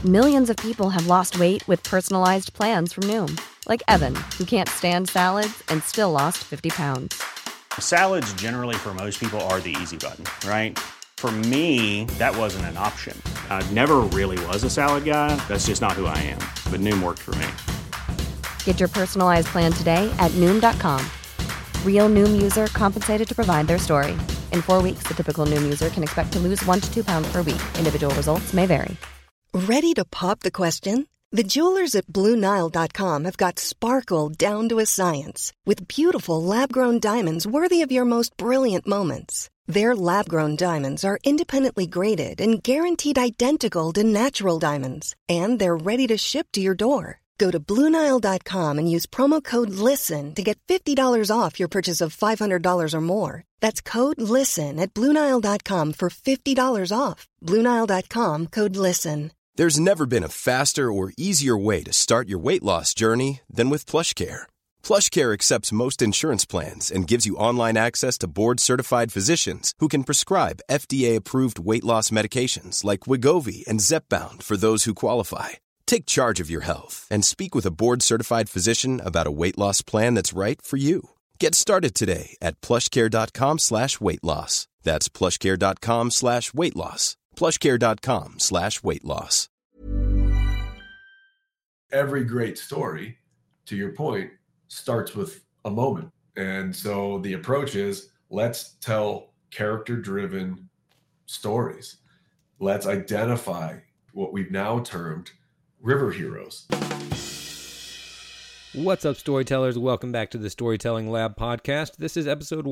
Millions of people have lost weight with personalized plans from Noom. Like Evan, who can't stand salads and still lost 50 pounds. Salads generally for most people are the easy button, right? For me, that wasn't an option. I never really was a salad guy. That's just not who I am. But Noom worked for me. Get your personalized plan today at Noom.com. Real Noom user compensated to provide their story. In 4 weeks, the typical Noom user can expect to lose 1 to 2 pounds per week. Individual results may vary. Ready to pop the question? The jewelers at BlueNile.com have got sparkle down to a science with beautiful lab-grown diamonds worthy of your most brilliant moments. Their lab-grown diamonds are independently graded and guaranteed identical to natural diamonds, and they're ready to ship to your door. Go to BlueNile.com and use promo code LISTEN to get $50 off your purchase of $500 or more. That's code LISTEN at BlueNile.com for $50 off. BlueNile.com, code LISTEN. There's never been a faster or easier way to start your weight loss journey than with PlushCare. PlushCare accepts most insurance plans and gives you online access to board-certified physicians who can prescribe FDA-approved weight loss medications like Wegovy and Zepbound for those who qualify. Take charge of your health and speak with a board-certified physician about a weight loss plan that's right for you. Get started today at plushcare.com/weight loss. That's plushcare.com/weight loss. plushcare.com/weight loss. Every great story, to your point, starts with a moment. And so the approach is, let's tell character-driven stories. Let's identify what we've now termed river heroes. What's up, storytellers? Welcome back to the Storytelling Lab podcast. This is episode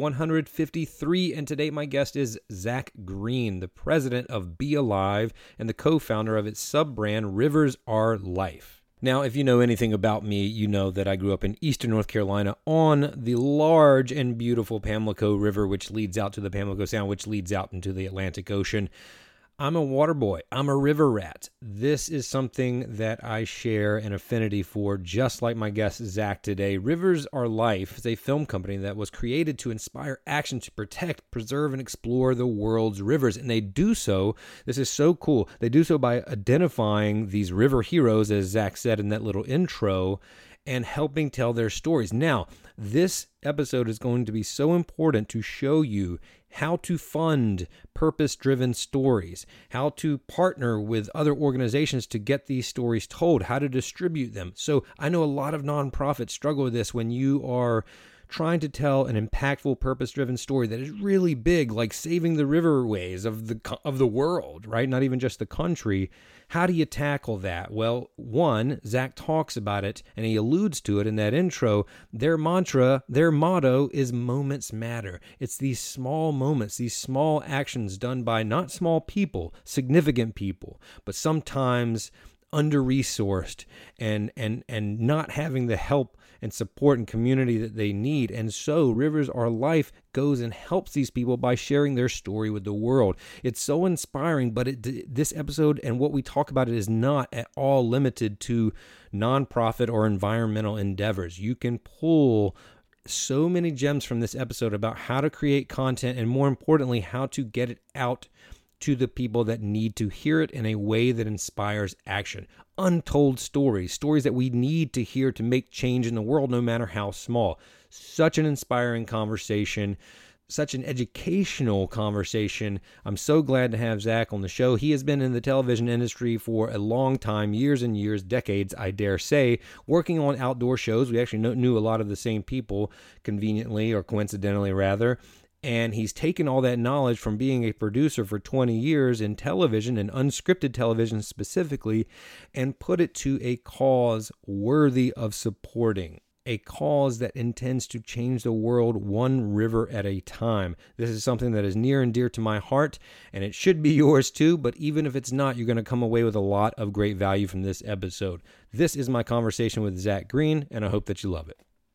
153, and today my guest is Zach Green, the president of Be Alive and the co-founder of its sub-brand Rivers Are Life. Now, if you know anything about me, you know that I grew up in eastern North Carolina on the large and beautiful Pamlico River, which leads out to the Pamlico Sound, which leads out into the Atlantic Ocean. I'm a water boy. I'm a river rat. This is something that I share an affinity for, just like my guest Zach today. Rivers Are Life is a film company that was created to inspire action to protect, preserve, and explore the world's rivers. And they do so, this is so cool, they do so by identifying these river heroes, as Zach said in that little intro, and helping tell their stories. Now, this episode is going to be so important to show you how to fund purpose-driven stories, how to partner with other organizations to get these stories told, how to distribute them. So I know a lot of nonprofits struggle with this when you are trying to tell an impactful, purpose-driven story that is really big, like saving the riverways of the world, right? Not even just the country. How do you tackle that? Well, one, Zach talks about it, and he alludes to it in that intro. Their mantra, their motto is moments matter. It's these small moments, these small actions done by not small people, significant people, but sometimes under-resourced and not having the help and support and community that they need. And so Rivers Are Life goes and helps these people by sharing their story with the world. It's so inspiring, but this episode and what we talk about it is not at all limited to nonprofit or environmental endeavors. You can pull so many gems from this episode about how to create content and, more importantly, how to get it out to the people that need to hear it in a way that inspires action. Untold stories that we need to hear to make change in the world, no matter how small. Such an inspiring conversation, such an educational conversation. I'm so glad to have Zach on the show. He has been in the television industry for a long time, years and years, decades, I dare say, working on outdoor shows. We actually knew a lot of the same people, conveniently or coincidentally rather. And he's taken all that knowledge from being a producer for 20 years in television and unscripted television specifically, and put it to a cause worthy of supporting, a cause that intends to change the world one river at a time. This is something that is near and dear to my heart, and it should be yours too, but even if it's not, you're going to come away with a lot of great value from this episode. This is my conversation with Zach Green, and I hope that you love it.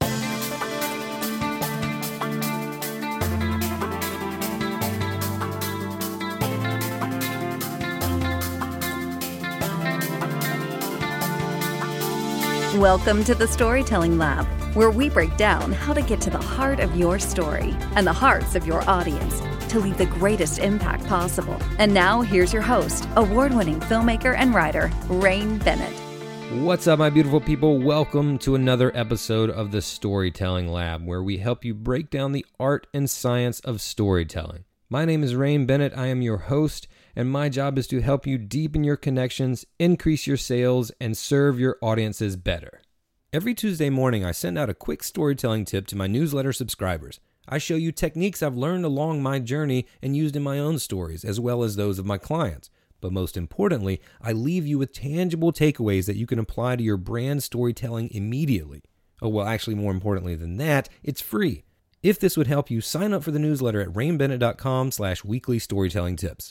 Welcome to the Storytelling Lab, where we break down how to get to the heart of your story and the hearts of your audience, to leave the greatest impact possible. And now, here's your host, award-winning filmmaker and writer, Rain Bennett. What's up, my beautiful people? Welcome to another episode of the Storytelling Lab, where we help you break down the art and science of storytelling. My name is Rain Bennett. I am your host, and my job is to help you deepen your connections, increase your sales, and serve your audiences better. Every Tuesday morning, I send out a quick storytelling tip to my newsletter subscribers. I show you techniques I've learned along my journey and used in my own stories, as well as those of my clients. But most importantly, I leave you with tangible takeaways that you can apply to your brand storytelling immediately. Oh, well, actually, more importantly than that, it's free. If this would help you, sign up for the newsletter at rainbennett.com/weekly storytelling tips.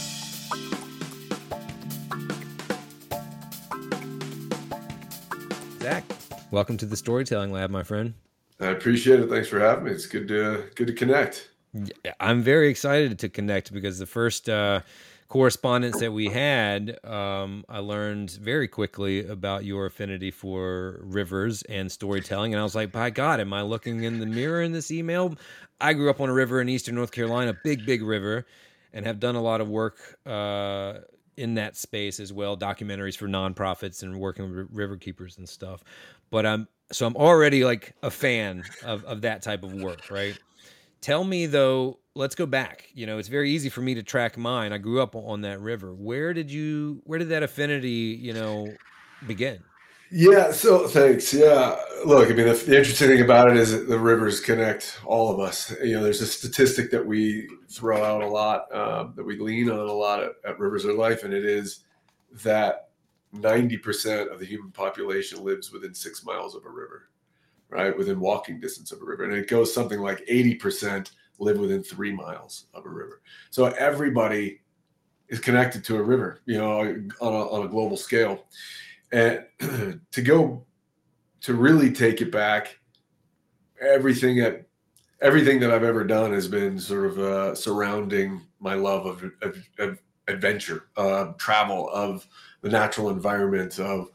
Zach, welcome to the Storytelling Lab, my friend. I appreciate it. Thanks for having me. It's good to connect. I'm very excited to connect because the first correspondence that we had, I learned very quickly about your affinity for rivers and storytelling. And I was like, by God, am I looking in the mirror in this email? I grew up on a river in eastern North Carolina, big river, and have done a lot of work in that space as well, documentaries for nonprofits and working with river keepers and stuff. But I'm already like a fan of that type of work, right? Tell me though, let's go back. You know, it's very easy for me to track mine. I grew up on that river. Where did that affinity, begin? Yeah, so thanks. Yeah, look, I mean, the interesting thing about it is that the rivers connect all of us. There's a statistic that we throw out a lot, that we lean on a lot at Rivers of Life, and it is that 90% of the human population lives within 6 miles of a river, right? Within walking distance of a river. And it goes something like 80% live within 3 miles of a river. So everybody is connected to a river, on a global scale. And to really take it back, everything that I've ever done has been sort of surrounding my love of adventure, travel, of the natural environment, of,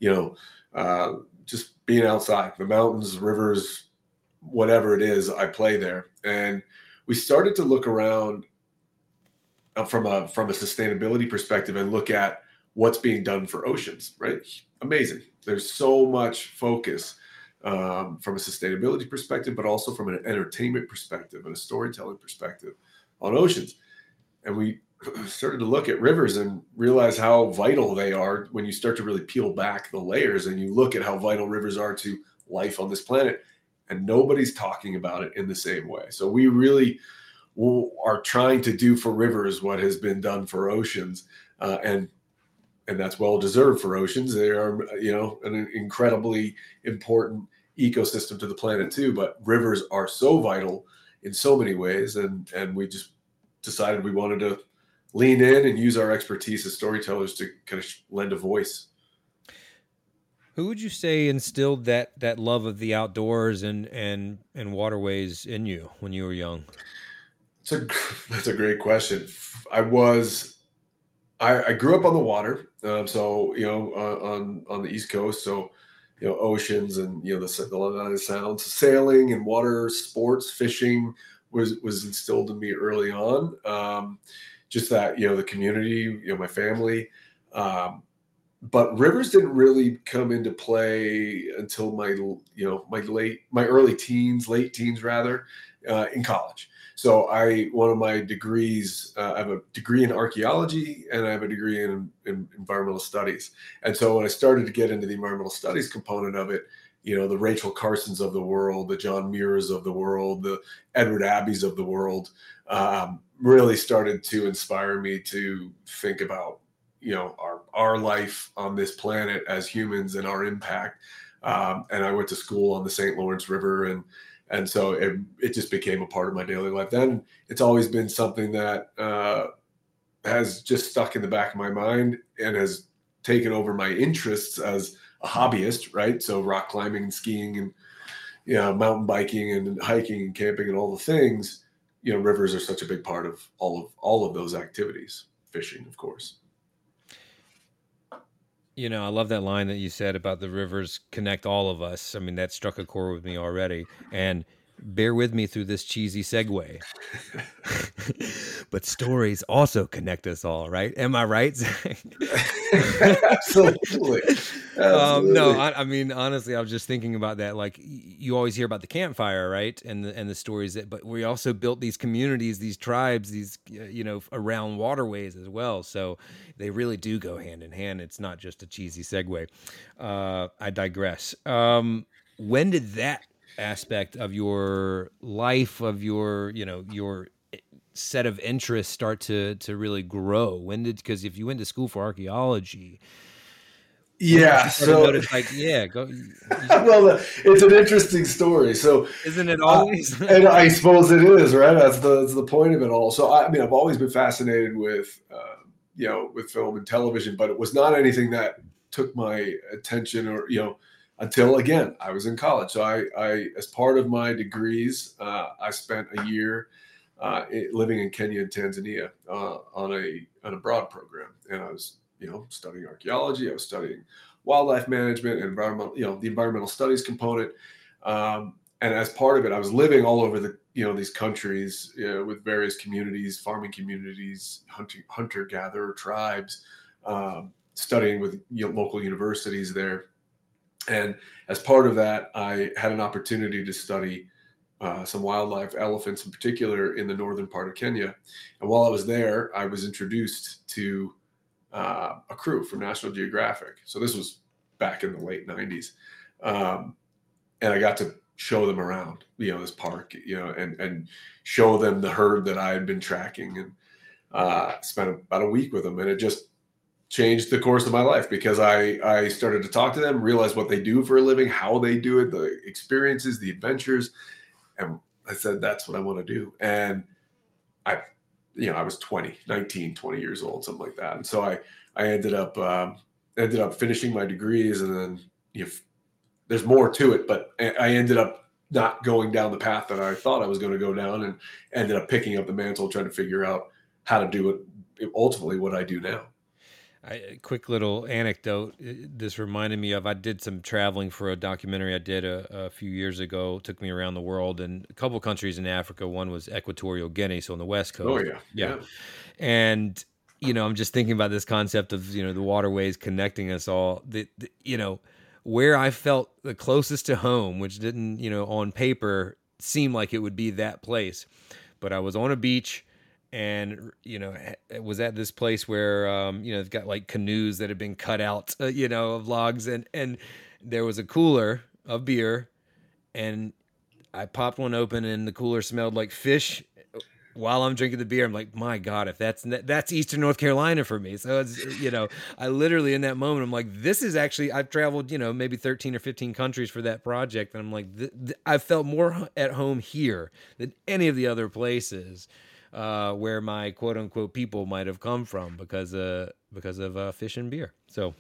just being outside, the mountains, rivers, whatever it is, I play there. And we started to look around from a sustainability perspective and look at what's being done for oceans, right? Amazing. There's so much focus from a sustainability perspective, but also from an entertainment perspective and a storytelling perspective on oceans. And we started to look at rivers and realize how vital they are when you start to really peel back the layers and you look at how vital rivers are to life on this planet. And nobody's talking about it in the same way. So we really are trying to do for rivers what has been done for oceans, and that's well deserved for oceans. They are, an incredibly important ecosystem to the planet too. But rivers are so vital in so many ways, and we just decided we wanted to lean in and use our expertise as storytellers to kind of lend a voice. Who would you say instilled that love of the outdoors and waterways in you when you were young? That's a great question. I grew up on the water, so on the East Coast, so oceans and the Long Island Sound, sailing and water sports, fishing was instilled in me early on. Just that the community, my family. But rivers didn't really come into play until my early teens, late teens rather, in college. So one of my degrees, I have a degree in archaeology and I have a degree in environmental studies. And so when I started to get into the environmental studies component of it, the Rachel Carsons of the world, the John Muirs of the world, the Edward Abbeys of the world, really started to inspire me to think about our life on this planet as humans and our impact. And I went to school on the St. Lawrence River, and so it just became a part of my daily life. Then it's always been something that has just stuck in the back of my mind and has taken over my interests as a hobbyist, right? So rock climbing and skiing and mountain biking and hiking and camping and all the things. Rivers are such a big part of all of those activities. Fishing, of course. I love that line that you said about the rivers connect all of us. I mean, that struck a chord with me already. And bear with me through this cheesy segue. But stories also connect us all, right? Am I right, Zach? Absolutely. No, I mean, honestly, I was just thinking about that. Like, you always hear about the campfire, right? And the stories but we also built these communities, these tribes, these, around waterways as well. So they really do go hand in hand. It's not just a cheesy segue. I digress. When did that aspect of your life, of your set of interests start to really grow? Because if you went to school for archaeology, yeah, so it's like, go. Well, it's an interesting story. So isn't it always? And I suppose it is, right? That's the point of it all. So I mean, I've always been fascinated with with film and television, but it was not anything that took my attention until, again, I was in college. So I as part of my degrees, I spent a year living in Kenya and Tanzania on a broad program, and I was studying archaeology. I was studying wildlife management and the environmental studies component. And as part of it, I was living all over these countries with various communities, farming communities, hunter-gatherer tribes, studying with local universities there. And as part of that, I had an opportunity to study some wildlife, elephants in particular, in the northern part of Kenya. And while I was there, I was introduced to a crew from National Geographic. So this was back in the late 90s. And I got to show them around, this park, and show them the herd that I had been tracking, and spent about a week with them. And it just changed the course of my life, because I started to talk to them, realize what they do for a living, how they do it, the experiences, the adventures. And I said, that's what I want to do. And I was 20 years old, something like that. And so I ended up finishing my degrees, and then, there's more to it, but I ended up not going down the path that I thought I was going to go down, and ended up picking up the mantle, trying to figure out how to do it, ultimately what I do now. A quick little anecdote this reminded me of. I did some traveling for a documentary I did a few years ago. It took me around the world, and a couple countries in Africa. One was Equatorial Guinea, so on the west coast. Oh yeah. And I'm just thinking about this concept of the waterways connecting us all. Where I felt the closest to home, which didn't on paper seem like it would be that place, but I was on a beach. And, it was at this place where, it's got like canoes that had been cut out, of logs. And there was a cooler of beer, and I popped one open, and the cooler smelled like fish while I'm drinking the beer. I'm like, my God, if that's Eastern North Carolina for me. So it's, I literally in that moment, I'm like, this is actually, I've traveled, maybe 13 or 15 countries for that project. And I'm like, I felt more at home here than any of the other places. Where my quote unquote people might have come from because of fish and beer. So,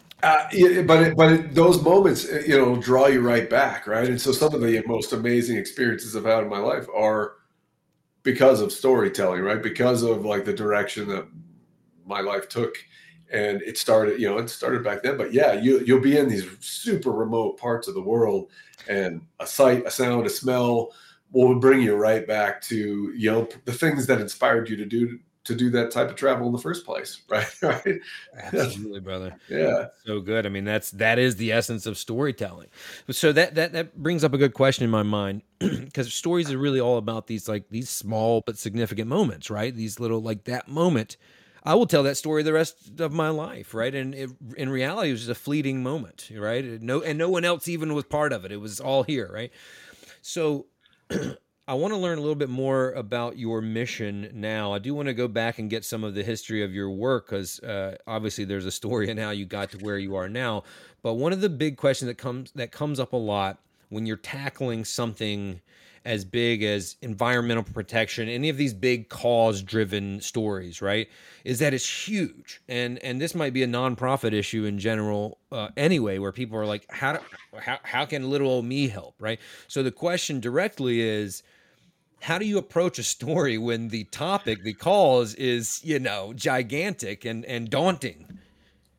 but those moments, draw you right back, right? And so some of the most amazing experiences I've had in my life are because of storytelling, right? Because of like the direction that my life took, and it started back then. But yeah, you'll be in these super remote parts of the world, and a sight, a sound, a smell will bring you right back to the things that inspired you to do that type of travel in the first place, right? Right. Absolutely, brother. Yeah, so good. I mean, that is the essence of storytelling. So that brings up a good question in my mind, because stories are really all about these small but significant moments, right? These little, like that moment. I will tell that story the rest of my life, right? And in reality, it was just a fleeting moment, right? No one else even was part of it. It was all here, right? So I want to learn a little bit more about your mission now. I do want to go back and get some of the history of your work, because obviously there's a story in how you got to where you are now. But one of the big questions that comes up a lot when you're tackling something as big as environmental protection, any of these big cause-driven stories, right, is that it's huge. And this might be a nonprofit issue in general anyway, where people are like, how can little old me help, right? So the question directly is, how do you approach a story when the topic, the cause, is gigantic and daunting?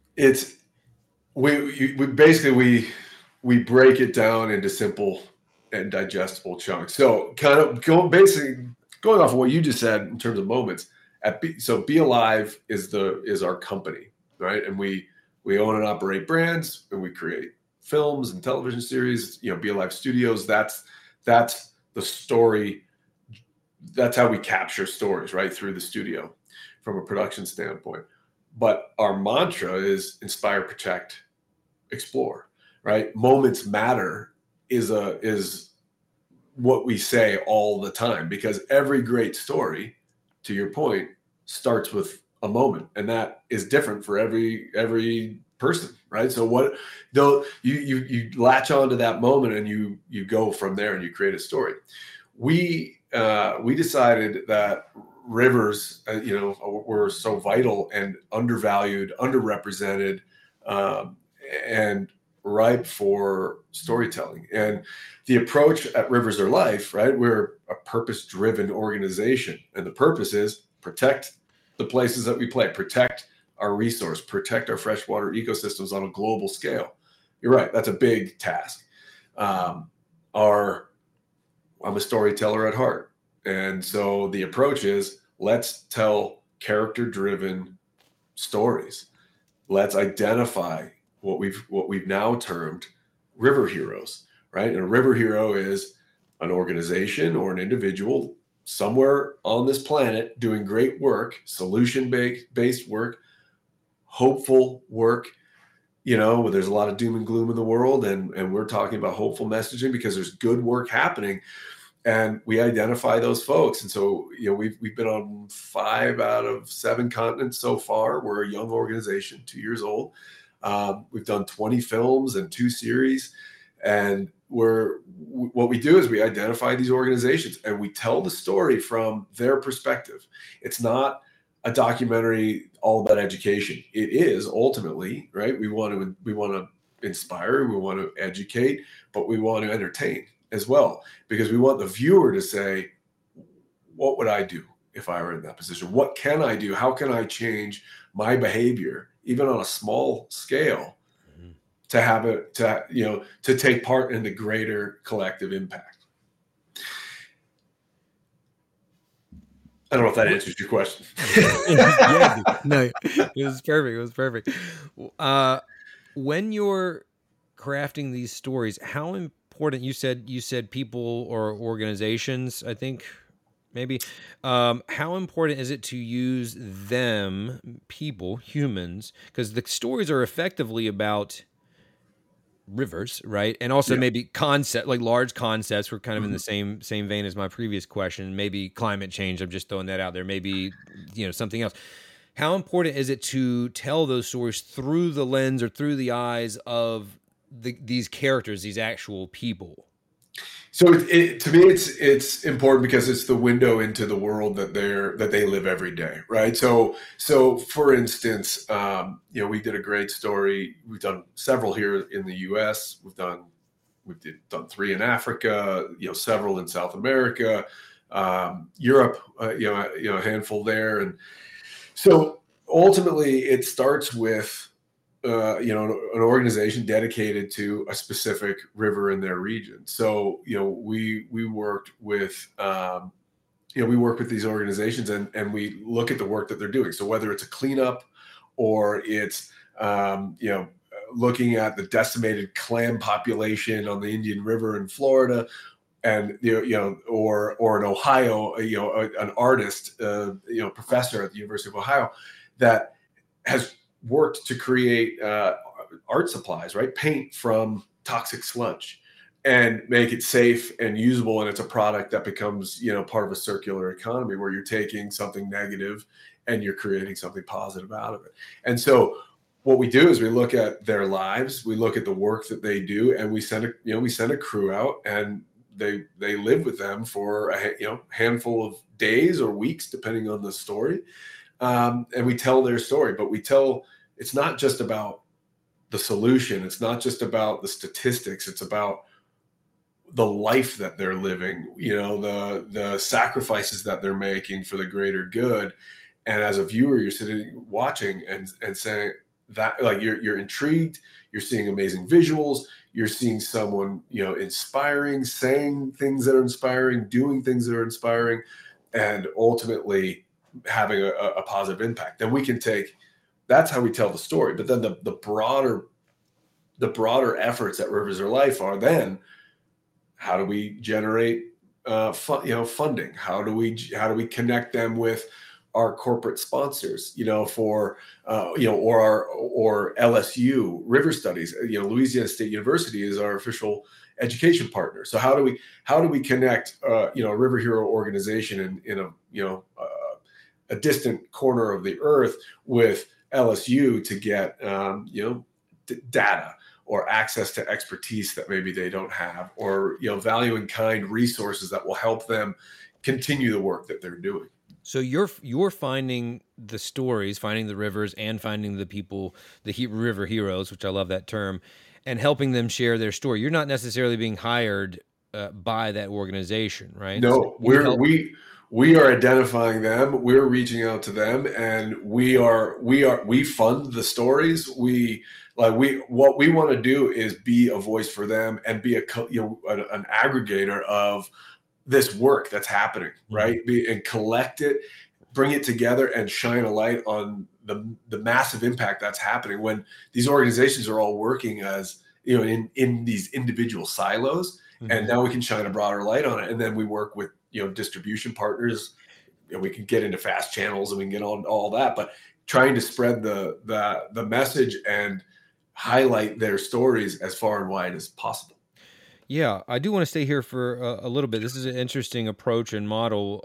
We basically break it down into simple and digestible chunks. So kind of going off of what you just said in terms of moments. So Be Alive is our company, right? And we own and operate brands, and we create films and television series. Be Alive Studios. That's the story. That's how we capture stories, right, through the studio from a production standpoint. But our mantra is inspire, protect, explore, right? Moments matter is what we say all the time, because every great story, to your point, starts with a moment, and that is different for every person, right? So you latch onto that moment, and you go from there, and you create a story. We decided that rivers, were so vital and undervalued, underrepresented, and ripe for storytelling. And the approach at Rivers Are Life, right? We're a purpose-driven organization, and the purpose is protect the places that we play, protect our resource, protect our freshwater ecosystems on a global scale. You're right. That's a big task. I'm a storyteller at heart. And so the approach is, let's tell character-driven stories. Let's identify what we've now termed river heroes, right? And a river hero is an organization or an individual somewhere on this planet doing great work, solution-based work, hopeful work, where there's a lot of doom and gloom in the world. And we're talking about hopeful messaging because there's good work happening. And we identify those folks. And so, we've been on 5 out of 7 continents so far. We're a young organization, 2 years old. We've done 20 films and 2 series. And what we do is we identify these organizations and we tell the story from their perspective. It's not a documentary all about education. It is ultimately, right? We want to inspire, we want to educate, but we want to entertain as well, because we want the viewer to say, what would I do if I were in that position? What can I do? How can I change my behavior, even on a small scale, to have it, to take part in the greater collective impact? I don't know if that answers your question. Yeah, no, it was perfect. When you're crafting these stories, how important, you said people or organizations, I think maybe, how important is it to use them, people, humans, because the stories are effectively about rivers, right? And also maybe concept, like large concepts. We're kind of in the same vein as my previous question. Maybe climate change. I'm just throwing that out there. Maybe something else. How important is it to tell those stories through the lens or through the eyes of these characters, these actual people? So to me, it's important because it's the window into the world that they live every day, right? So for instance, we did a great story. We've done several here in the U.S. We've done 3 in Africa, several in South America, Europe, a handful there, and so ultimately it starts with an organization dedicated to a specific river in their region. So, we worked with, we work with these organizations and we look at the work that they're doing. So whether it's a cleanup or it's, looking at the decimated clam population on the Indian River in Florida, and or in Ohio, an artist, professor at the University of Ohio that has worked to create art supplies, right? Paint from toxic sludge and make it safe and usable. And it's a product that becomes, part of a circular economy where you're taking something negative and you're creating something positive out of it. And so what we do is we look at their lives, we look at the work that they do, and we send a crew out, and they live with them for a handful of days or weeks, depending on the story. And we tell their story, but it's not just about the solution. It's not just about the statistics. It's about the life that they're living, the sacrifices that they're making for the greater good. And as a viewer, you're sitting watching and saying, that, like, you're intrigued, you're seeing amazing visuals, you're seeing someone, inspiring, saying things that are inspiring, doing things that are inspiring, and ultimately having a positive impact. Then we can that's how we tell the story. But then the broader efforts at Rivers of Life are then, how do we generate funding? How do we connect them with our corporate sponsors, or LSU River Studies, Louisiana State University is our official education partner. So how do we connect, a River Hero organization in a distant corner of the earth with LSU to get, data or access to expertise that maybe they don't have, or, value in kind resources that will help them continue the work that they're doing. So you're finding the stories, finding the rivers, and finding the people, the river heroes, which I love that term, and helping them share their story. You're not necessarily being hired by that organization, right? No, So we are identifying them. We're reaching out to them, and we fund the stories. What we want to do is be a voice for them and be an aggregator of this work that's happening, right? And collect it, bring it together, and shine a light on the massive impact that's happening when these organizations are all working as, in these individual silos. Mm-hmm. And now we can shine a broader light on it. And then we work with, distribution partners, and we can get into fast channels, and we can get on all that, but trying to spread the message and highlight their stories as far and wide as possible. Yeah, I do want to stay here for a little bit. This is an interesting approach and model,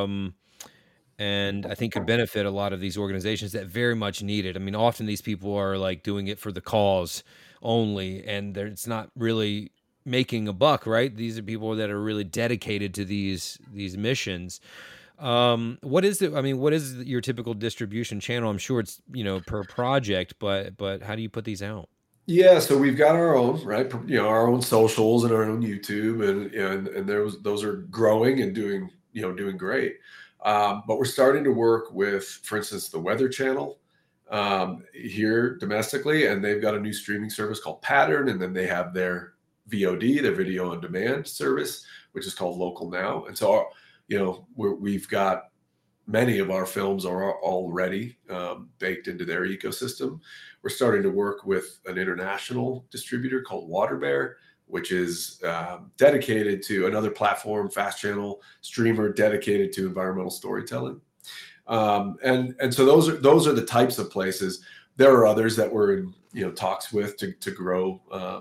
and I think could benefit a lot of these organizations that very much need it. I mean, often these people are like doing it for the cause only, and it's not really making a buck, right? These are people that are really dedicated to these missions. What is it? I mean, what is your typical distribution channel? I'm sure it's, per project, but how do you put these out? Yeah, so we've got our own, right? Our own socials and our own YouTube, and those are growing and doing great. But we're starting to work with, for instance, the Weather Channel here domestically, and they've got a new streaming service called Pattern, and then they have their VOD, their video on demand service, which is called Local Now. And so, we've got many of our films are already baked into their ecosystem. We're starting to work with an international distributor called Waterbear, which is dedicated to another platform, fast channel streamer dedicated to environmental storytelling. And so those are the types of places. There are others that we're in talks with to grow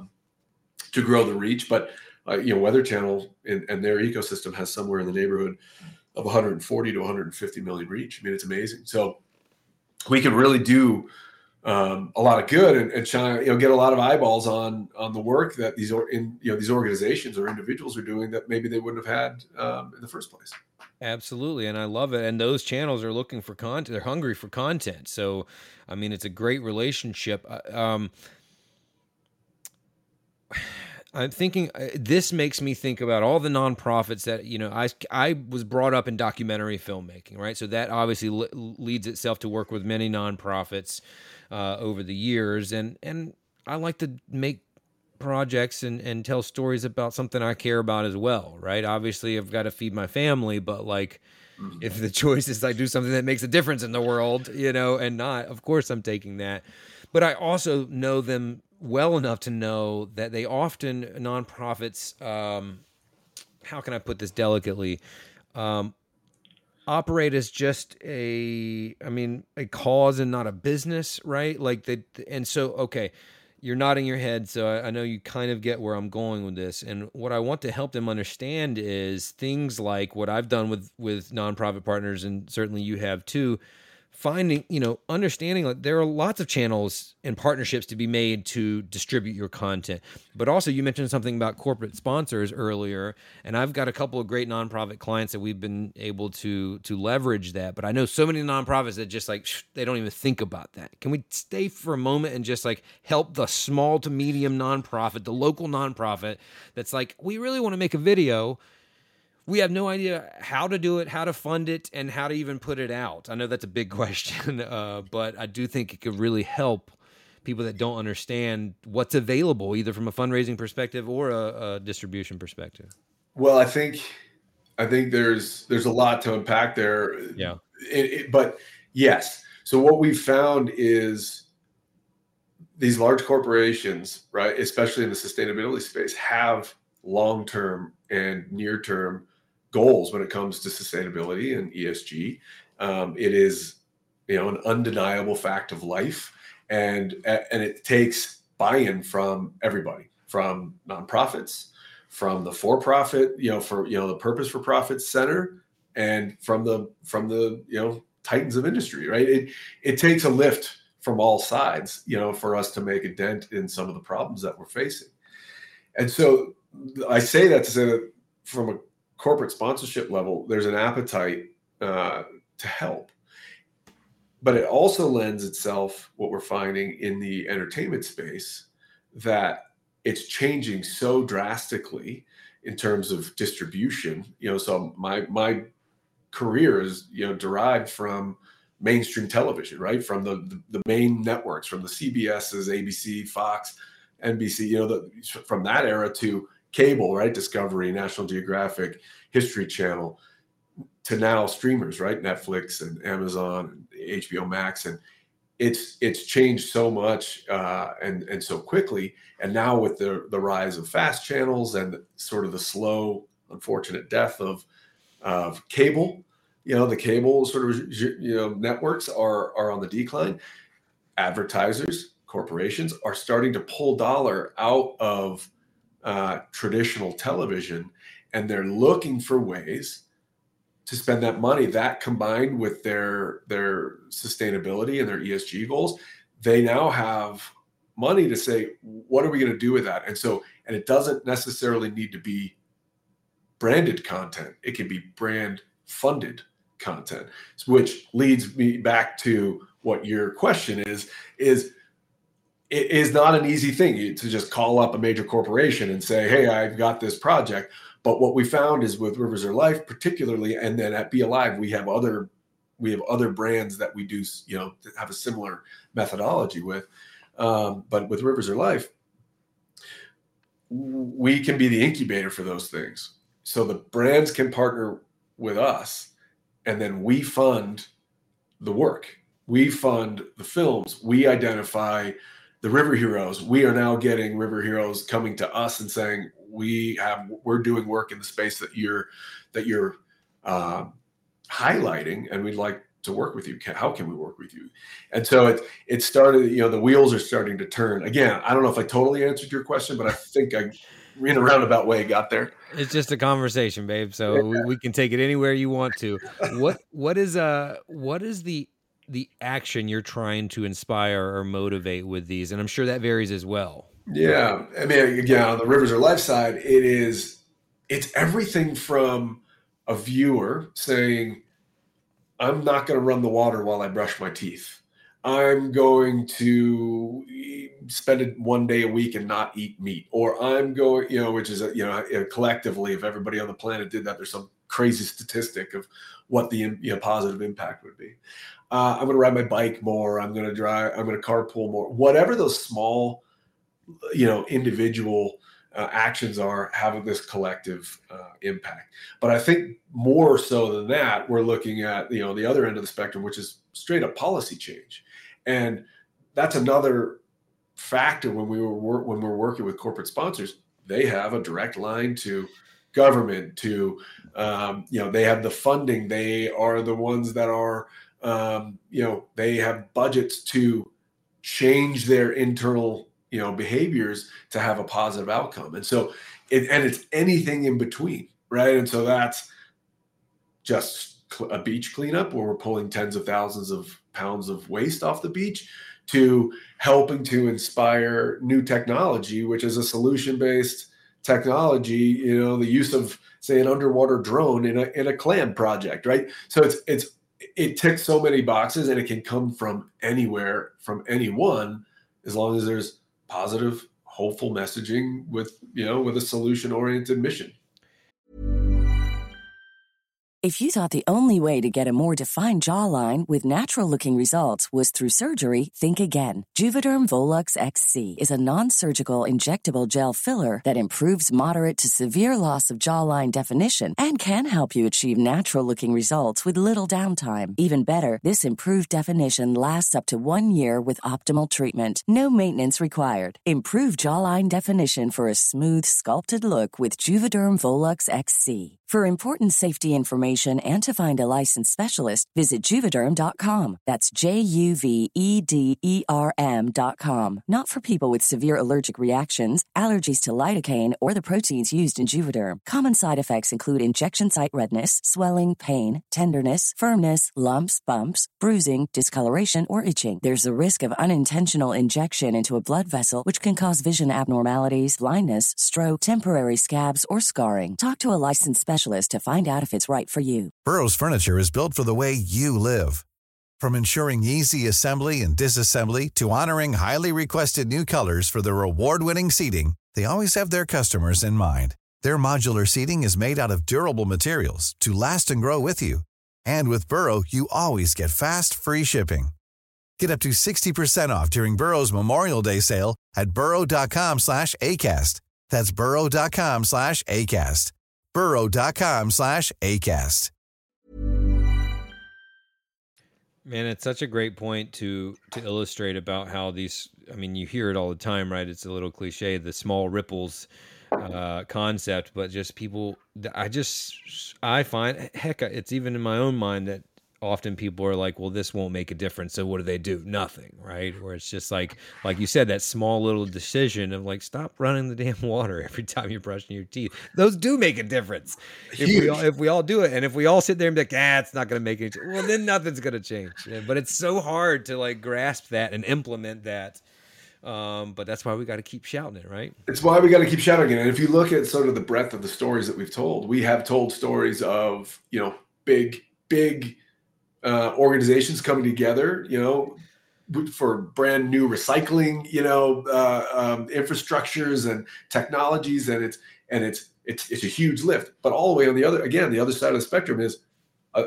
the reach, but Weather Channel and their ecosystem has somewhere in the neighborhood of 140 to 150 million reach. I mean, it's amazing. So we can really do a lot of good and shine, get a lot of eyeballs on the work that these organizations or individuals are doing that maybe they wouldn't have had in the first place. Absolutely. And I love it. And those channels are looking for content. They're hungry for content. So, I mean, it's a great relationship. I'm thinking, this makes me think about all the nonprofits that, I was brought up in documentary filmmaking, right? So that obviously leads itself to work with many nonprofits over the years. And I like to make projects and tell stories about something I care about as well, right? Obviously, I've got to feed my family, but if the choice is I do something that makes a difference in the world, and not, of course I'm taking that. But I also know them well enough to know that they often, nonprofits, how can I put this delicately, operate as just a cause and not a business, right? Okay, you're nodding your head, so I know you kind of get where I'm going with this. And what I want to help them understand is things like what I've done with nonprofit partners, and certainly you have too, finding, understanding that there are lots of channels and partnerships to be made to distribute your content. But also you mentioned something about corporate sponsors earlier, and I've got a couple of great nonprofit clients that we've been able to leverage that. But I know so many nonprofits that just they don't even think about that. Can we stay for a moment and just help the small to medium nonprofit, the local nonprofit that's we really want to make a video. We have no idea how to do it, how to fund it, and how to even put it out. I know that's a big question, but I do think it could really help people that don't understand what's available, either from a fundraising perspective or a distribution perspective? Well, I think there's a lot to unpack there. Yeah. But yes. So what we've found is these large corporations, right, especially in the sustainability space, have long-term and near-term goals when it comes to sustainability and ESG. It is, an undeniable fact of life, and it takes buy-in from everybody, from nonprofits, from the for-profit, the purpose for profit center, and from the titans of industry, right? It takes a lift from all sides, for us to make a dent in some of the problems that we're facing. And so I say that to say that from a corporate sponsorship level, there's an appetite to help. But it also lends itself, what we're finding in the entertainment space, that it's changing so drastically in terms of distribution. So my career is, derived from mainstream television, right? From the main networks, from the CBS's, ABC, Fox, NBC, from that era to cable, right? Discovery, National Geographic, History Channel, to now streamers, right? Netflix and Amazon and HBO Max. And it's changed so much and so quickly. And now with the rise of fast channels and sort of the slow, unfortunate death of cable, the cable sort of, networks are on the decline. Advertisers, corporations are starting to pull dollar out of traditional television, and they're looking for ways to spend that money. That combined with their sustainability and their ESG goals, they now have money to say, what are we going to do with that? And it doesn't necessarily need to be branded content. It can be brand funded content, which leads me back to what your question is it is not an easy thing to just call up a major corporation and say, hey, I've got this project. But what we found is with Rivers Are Life particularly, and then at Be Alive, we have other brands that we do, have a similar methodology with. But with Rivers Are Life, we can be the incubator for those things. So the brands can partner with us, and then we fund the work. We fund the films. We identify the river heroes. We are now getting river heroes coming to us and saying, we're doing work in the space that you're highlighting, and we'd like to work with you. How can we work with you? And so it started, the wheels are starting to turn. Again, I don't know if I totally answered your question, but I think I, in a roundabout way, got there. It's just a conversation, babe. So we can take it anywhere you want to. What is the action you're trying to inspire or motivate with these? And I'm sure that varies as well. Yeah. I mean, again, on the Rivers Are Life side, it's everything from a viewer saying, I'm not going to run the water while I brush my teeth. I'm going to spend one day a week and not eat meat, or I'm going, which is, collectively, if everybody on the planet did that, there's some crazy statistic of what the positive impact would be. I'm going to ride my bike more. I'm going to carpool more. Whatever those small, individual actions are, having this collective impact. But I think more so than that, we're looking at, the other end of the spectrum, which is straight up policy change. And that's another factor when we're working with corporate sponsors. They have a direct line to government, to, they have the funding. They are the ones that are, they have budgets to change their internal, behaviors to have a positive outcome. And so, it's anything in between, right? And so that's just a beach cleanup where we're pulling tens of thousands of pounds of waste off the beach, to helping to inspire new technology, which is a solution-based technology, the use of, say, an underwater drone in a clam project, right? So it ticks so many boxes, and it can come from anywhere, from anyone, as long as there's positive, hopeful messaging with a solution-oriented mission. If you thought the only way to get a more defined jawline with natural-looking results was through surgery, think again. Juvederm Volux XC is a non-surgical injectable gel filler that improves moderate to severe loss of jawline definition and can help you achieve natural-looking results with little downtime. Even better, this improved definition lasts up to 1 year with optimal treatment. No maintenance required. Improve jawline definition for a smooth, sculpted look with Juvederm Volux XC. For important safety information and to find a licensed specialist, visit Juvederm.com. That's JUVEDERM.com. Not for people with severe allergic reactions, allergies to lidocaine, or the proteins used in Juvederm. Common side effects include injection site redness, swelling, pain, tenderness, firmness, lumps, bumps, bruising, discoloration, or itching. There's a risk of unintentional injection into a blood vessel, which can cause vision abnormalities, blindness, stroke, temporary scabs, or scarring. Talk to a licensed specialist to find out if it's right for you. Burrow's furniture is built for the way you live. From ensuring easy assembly and disassembly to honoring highly requested new colors for their award-winning seating, they always have their customers in mind. Their modular seating is made out of durable materials to last and grow with you. And with Burrow, you always get fast, free shipping. Get up to 60% off during Burrow's Memorial Day sale at burrow.com/ACAST. That's burrow.com/ACAST. burrow.com/ACAST. Man, it's such a great point to illustrate about how these, I mean, you hear it all the time, right? It's a little cliche, the small ripples concept, but just people, I find, heck, it's even in my own mind that often people are like, well, this won't make a difference. So what do? Nothing, right? Where it's just like you said, that small little decision of like, stop running the damn water every time you're brushing your teeth. Those do make a difference. If we all do it. And if we all sit there and be like, it's not going to make any change. Well, then nothing's going to change. But it's so hard to like grasp that and implement that. But that's why we got to keep shouting it, right? It's why we got to keep shouting it. And if you look at sort of the breadth of the stories that we've told, we have told stories of, big organizations coming together, for brand new recycling, infrastructures and technologies, and it's a huge lift. But all the way on the other side of the spectrum is, a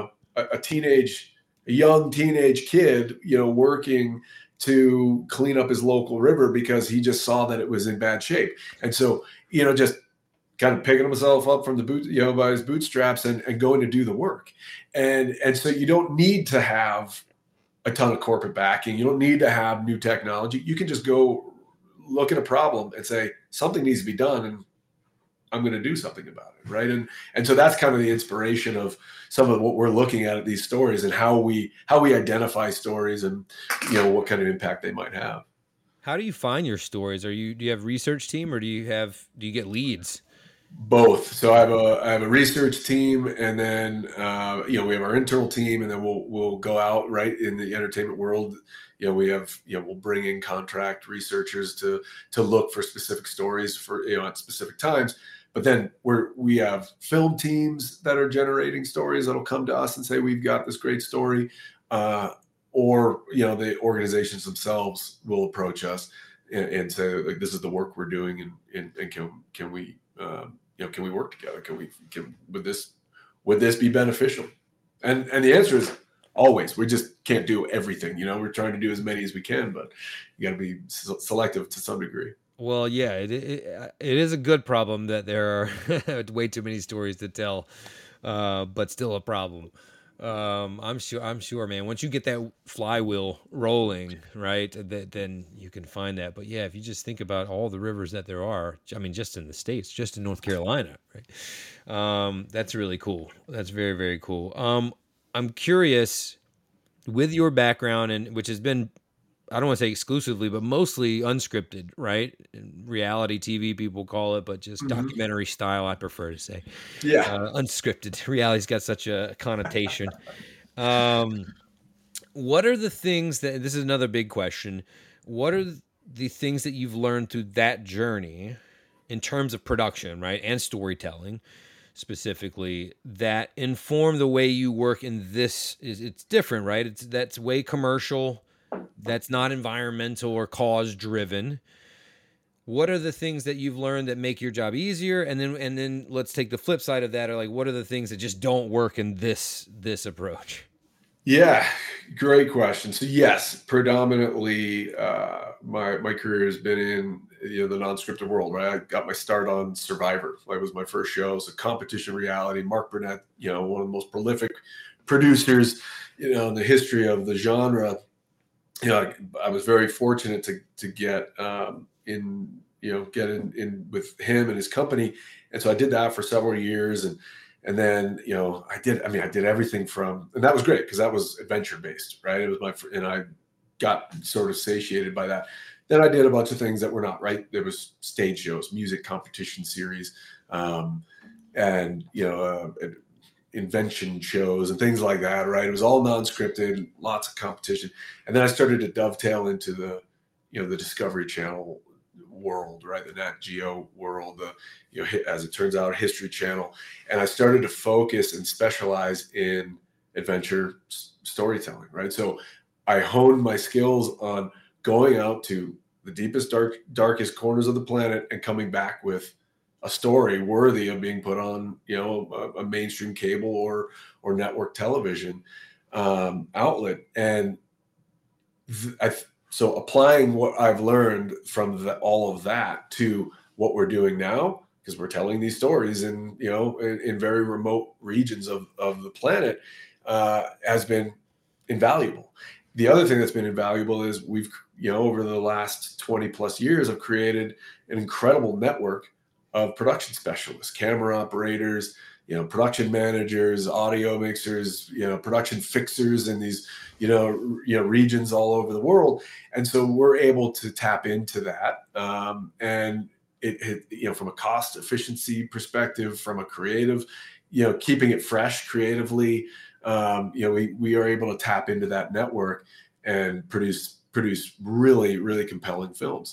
young teenage kid, working to clean up his local river because he just saw that it was in bad shape, and so just kind of picking himself up from the boot, by his bootstraps and going to do the work. And so you don't need to have a ton of corporate backing. You don't need to have new technology. You can just go look at a problem and say, something needs to be done, and I'm going to do something about it. Right. And so that's kind of the inspiration of some of what we're looking at these stories and how we identify stories and, what kind of impact they might have. How do you find your stories? Do you have a research team, or do you get leads? Both. So I have a research team, and then we have our internal team, and then we'll go out right in the entertainment world. We'll bring in contract researchers to look for specific stories for at specific times. But then we have film teams that are generating stories that'll come to us and say, we've got this great story, or the organizations themselves will approach us and say, like, this is the work we're doing, and can we can we work together? Would this be beneficial? And the answer is always. We just can't do everything. We're trying to do as many as we can, but you got to be selective to some degree. Well, yeah, it is a good problem that there are way too many stories to tell, but still a problem. I'm sure, man. Once you get that flywheel rolling, right, then you can find that. But yeah, if you just think about all the rivers that there are, I mean, just in the States, just in North Carolina, right? That's really cool. That's very, very cool. I'm curious, with your background, and which has been, I don't want to say exclusively, but mostly unscripted, right? Reality TV, people call it, but just documentary style, I prefer to say. Yeah. Unscripted. Reality's got such a connotation. What are the things that, this is another big question, what are the things that you've learned through that journey in terms of production, right, and storytelling specifically, that inform the way you work in this? It's different, right? That's way commercial. That's not environmental or cause driven. What are the things that you've learned that make your job easier? And then let's take the flip side of that. Or like, what are the things that just don't work in this approach? Yeah, great question. So yes, predominantly my career has been in the non-scripted world, right? I got my start on Survivor. That was my first show. So competition reality. Mark Burnett, one of the most prolific producers, in the history of the genre. I was very fortunate to get in with him and his company. And so I did that for several years. And then, I did everything from, and that was great because that was adventure based, right? It was and I got sort of satiated by that. Then I did a bunch of things that were not, right. There was stage shows, music competition series, and, invention shows and things like that, right? It was all non-scripted, lots of competition. And then I started to dovetail into the Discovery Channel world, right? The Nat Geo world, as it turns out, History Channel. And I started to focus and specialize in adventure storytelling, right? So I honed my skills on going out to the deepest, darkest corners of the planet and coming back with a story worthy of being put on, a mainstream cable or network television outlet. And so applying what I've learned from all of that to what we're doing now, because we're telling these stories in very remote regions of the planet, has been invaluable. The other thing that's been invaluable is we've, over the last 20 plus years, have created an incredible network of production specialists, camera operators, production managers, audio mixers, production fixers in these, regions all over the world. And so we're able to tap into that. And it from a cost efficiency perspective, from a creative, keeping it fresh creatively, we are able to tap into that network and produce really, really compelling films.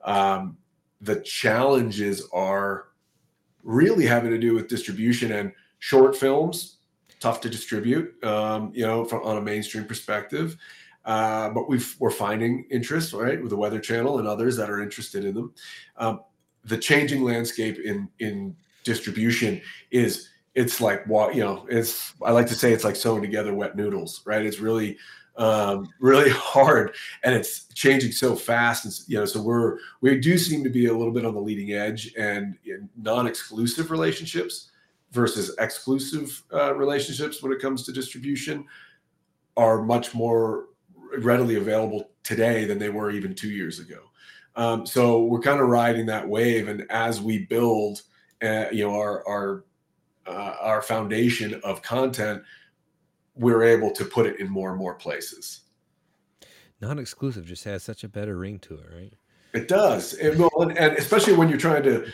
The challenges are really having to do with distribution, and short films, tough to distribute, on a mainstream perspective. But we're finding interest, right, with the Weather Channel and others that are interested in them. The changing landscape in distribution it's like I like to say it's like sewing together wet noodles, right? It's really really hard, and it's changing so fast. And, so we do seem to be a little bit on the leading edge, and in non-exclusive relationships versus exclusive relationships when it comes to distribution are much more readily available today than they were even 2 years ago. So we're kind of riding that wave. And as we build, our foundation of content, we're able to put it in more and more places. Non-exclusive just has such a better ring to it, right? It does. And especially when you're trying to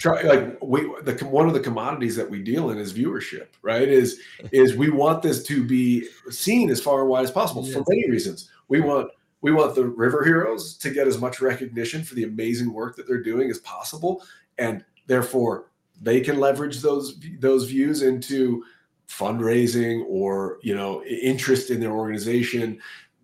one of the commodities that we deal in is viewership, right? Is we want this to be seen as far and wide as possible for many reasons. We want the River Heroes to get as much recognition for the amazing work that they're doing as possible, and therefore they can leverage those views into fundraising or interest in their organization,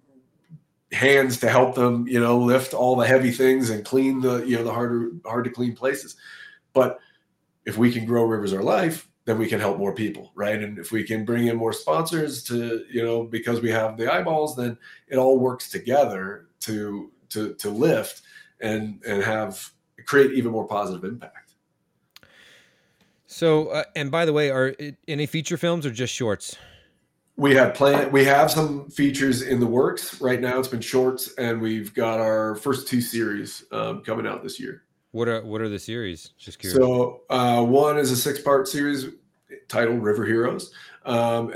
hands to help them lift all the heavy things and clean the the hard to clean places. But if we can grow Rivers Are Life, then we can help more people, right? And if we can bring in more sponsors to because we have the eyeballs, then it all works together to lift and create even more positive impact. So, and by the way, are any feature films or just shorts? We have some features in the works right now. It's been shorts, and we've got our first 2 series coming out this year. What are the series? Just curious. So one is a 6-part series titled River Heroes, and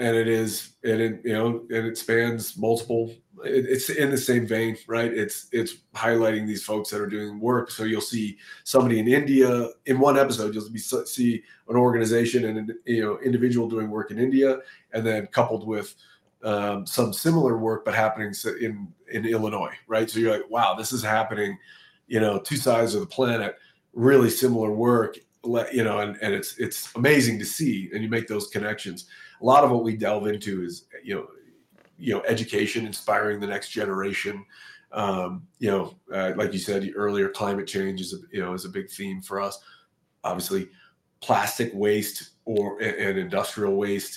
it spans multiple. It's in the same vein, right? It's highlighting these folks that are doing work. So you'll see somebody in India in one episode. You'll see an organization and an individual doing work in India, and then coupled with some similar work but happening in Illinois, right? So you're like, wow, this is happening, 2 sides of the planet, really similar work, and it's amazing to see, and you make those connections. A lot of what we delve into is education, inspiring the next generation, Like you said earlier, climate change is a big theme for us. Obviously, plastic waste and industrial waste.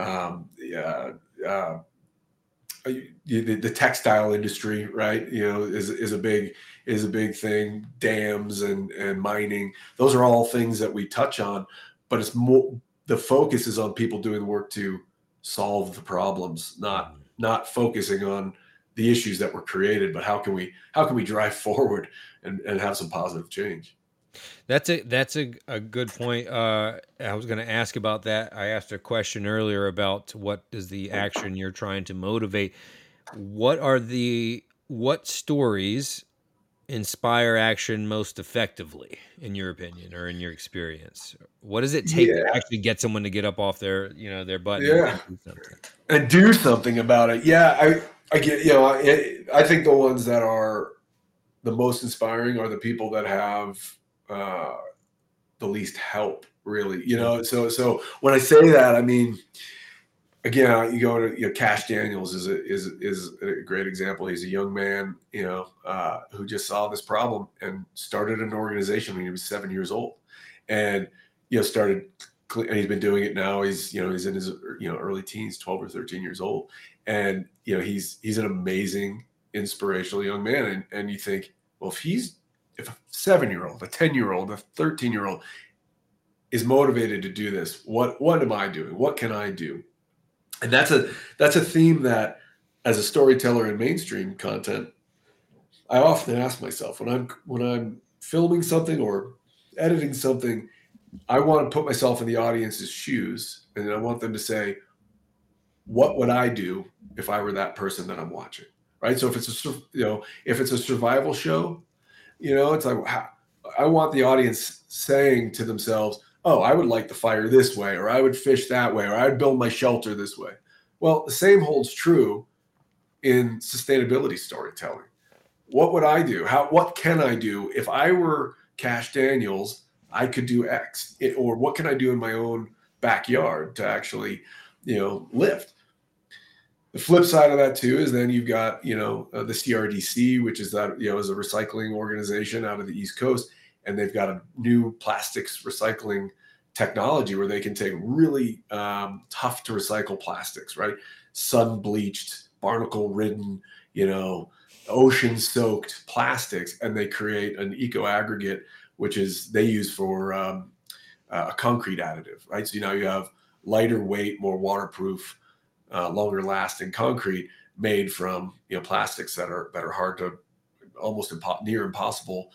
The textile industry, right? Is a big thing. Dams and mining. Those are all things that we touch on, but it's more, the focus is on people doing the work to solve the problems, not focusing on the issues that were created, but how can we drive forward and have some positive change. That's a good point. I was going to ask about that. I asked a question earlier about what is the action you're trying to motivate. What stories inspire action most effectively, in your opinion or in your experience? What does it take to actually get someone to get up off their butt and do something about it? Yeah, I get, I think the ones that are the most inspiring are the people that have the least help, really. So when I say that, I mean, again, you go to Cash Daniels is a great example. He's a young man, who just saw this problem and started an organization when he was 7 years old, and and he's been doing it now. He's in his early teens, 12 or 13 years old, and he's an amazing, inspirational young man. And you think, well, if a 7-year-old, a 10-year-old, a 13-year-old is motivated to do this, what am I doing? What can I do? And that's a theme that, as a storyteller in mainstream content, I often ask myself when I'm filming something or editing something, I want to put myself in the audience's shoes, and I want them to say, what would I do if I were that person that I'm watching? Right. So if it's a survival show, it's like, I want the audience saying to themselves, oh, I would like the fire this way, or I would fish that way, or I'd build my shelter this way. Well, the same holds true in sustainability storytelling. What would I do? What can I do? If I were Cash Daniels, I could do X, or what can I do in my own backyard to actually, lift? The flip side of that too is then you've got, the CRDC, which is that, is a recycling organization out of the East Coast, and they've got a new plastics recycling technology where they can take really tough to recycle plastics, right? Sun bleached, barnacle ridden, ocean soaked plastics, and they create an eco aggregate, which is they use for a concrete additive, right? So now you have lighter weight, more waterproof, longer lasting concrete made from plastics that are hard to, almost near impossible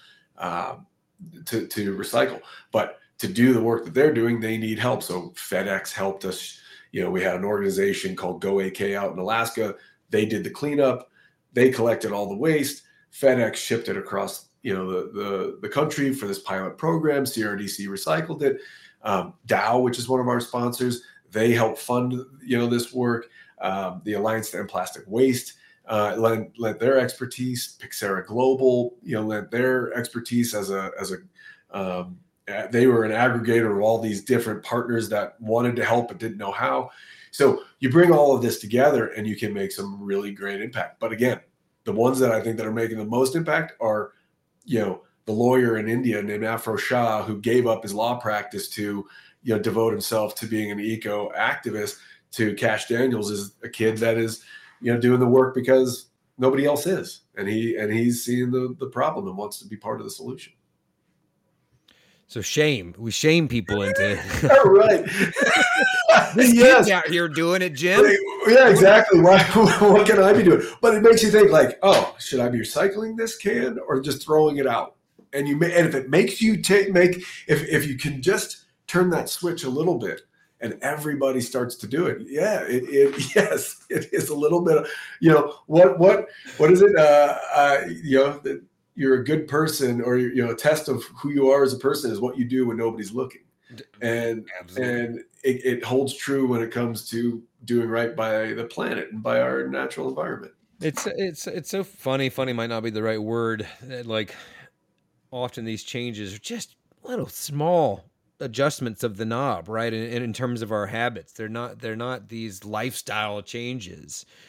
to recycle. But to do the work that they're doing, they need help. So FedEx helped us. We had an organization called Go AK out in Alaska. They did the cleanup. They collected all the waste. FedEx shipped it across the country for this pilot program. CRDC recycled it. Dow, which is one of our sponsors, they help fund this work. The Alliance to End Plastic Waste lent their expertise. Pixera Global lent their expertise as they were an aggregator of all these different partners that wanted to help but didn't know how. So you bring all of this together and you can make some really great impact. But again, the ones that I think that are making the most impact are the lawyer in India named Afro Shah, who gave up his law practice to devote himself to being an eco activist. To Cash Daniels is a kid that is doing the work because nobody else is, and he's seeing the problem and wants to be part of the solution. So we shame people into right. This kid's out here doing it, Jim. Yeah, exactly. What can I be doing? But it makes you think like, oh, should I be recycling this can or just throwing it out? And if it makes you if you can just turn that switch a little bit and everybody starts to do it. Yeah, yes, it is a little bit of, what is it? That you're a good person, or a test of who you are as a person is what you do when nobody's looking. And it holds true when it comes to doing right by the planet and by our natural environment. It's so funny. Funny might not be the right word. Like often these changes are just little small adjustments of the knob, right? And in terms of our habits, they're not these lifestyle changes.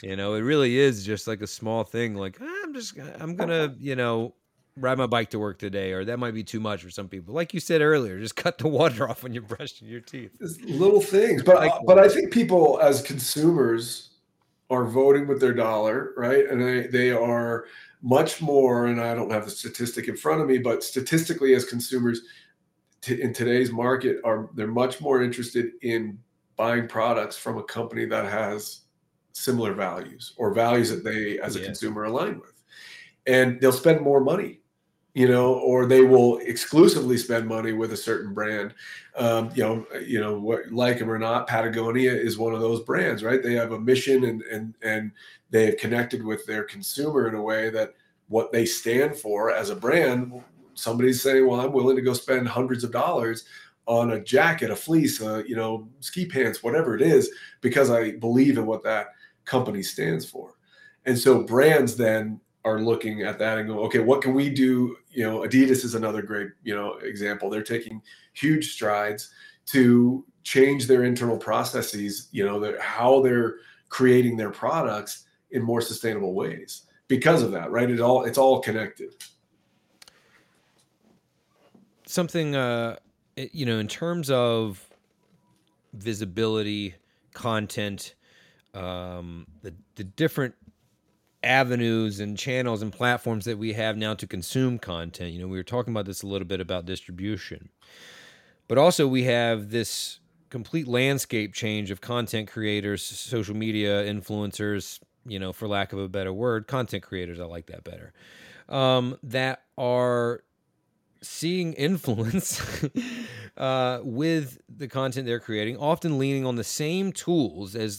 You know, it really is just like a small thing. Like, I'm gonna, ride my bike to work today, or that might be too much for some people. Like you said earlier, just cut the water off when you're brushing your teeth. It's little things, but I think people as consumers are voting with their dollar, right? And they are much more, and I don't have the statistic in front of me, but statistically as consumers in today's market they're much more interested in buying products from a company that has similar values or values that they as a consumer align with. And they'll spend more money, or they will exclusively spend money with a certain brand. Like them or not, Patagonia is one of those brands, right? They have a mission and they have connected with their consumer in a way that what they stand for as a brand, somebody's saying, well, I'm willing to go spend hundreds of dollars on a jacket, a fleece, ski pants, whatever it is, because I believe in what that company stands for. And so brands then are looking at that and go, okay, what can we do? Adidas is another great, example. They're taking huge strides to change their internal processes, how they're creating their products in more sustainable ways because of that, right? It's all connected. Something, in terms of visibility, content, the different avenues and channels and platforms that we have now to consume content. We were talking about this a little bit about distribution, but also we have this complete landscape change of content creators, social media influencers, for lack of a better word, content creators. I like that better. That are seeing influence with the content they're creating, often leaning on the same tools as